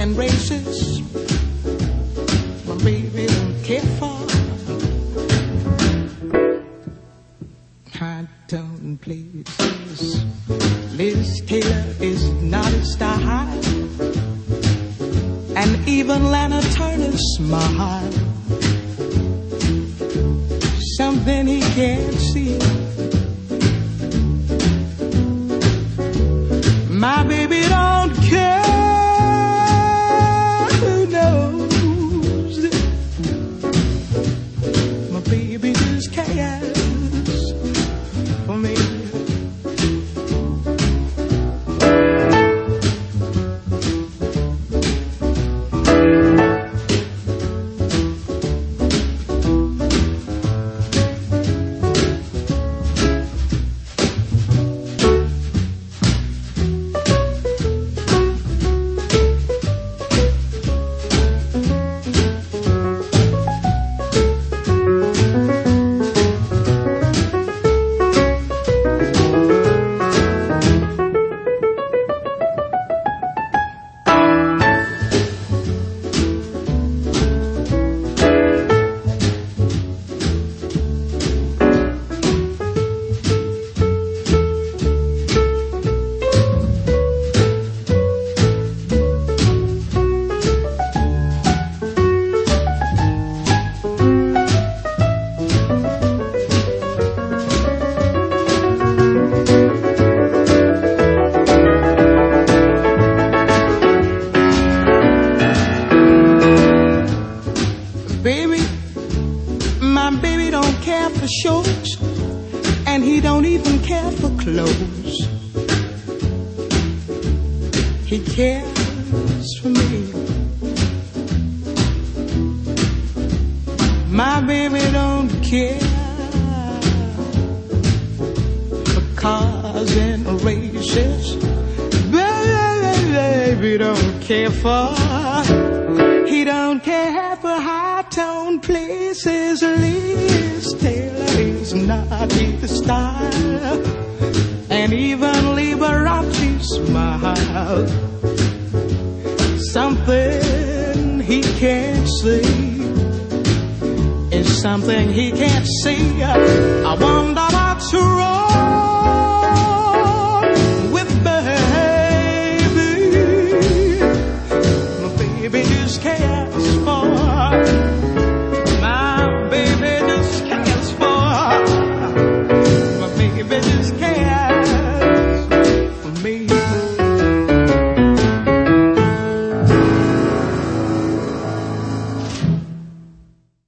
and races. My baby don't care for high-tone places. Liz Taylor is not a style, and even Lana Turner smile. Something he can't see. My baby don't care who knows. My baby just cares for me. Shows, and he don't even care for clothes. He cares for me. My baby don't care for cars and races. Baby don't care for. He don't care for high-tone places. Liz Taylor is not his style, and even Liberace smile. Something he can't see is something he can't see. I wonder what's wrong with baby. My baby just cares for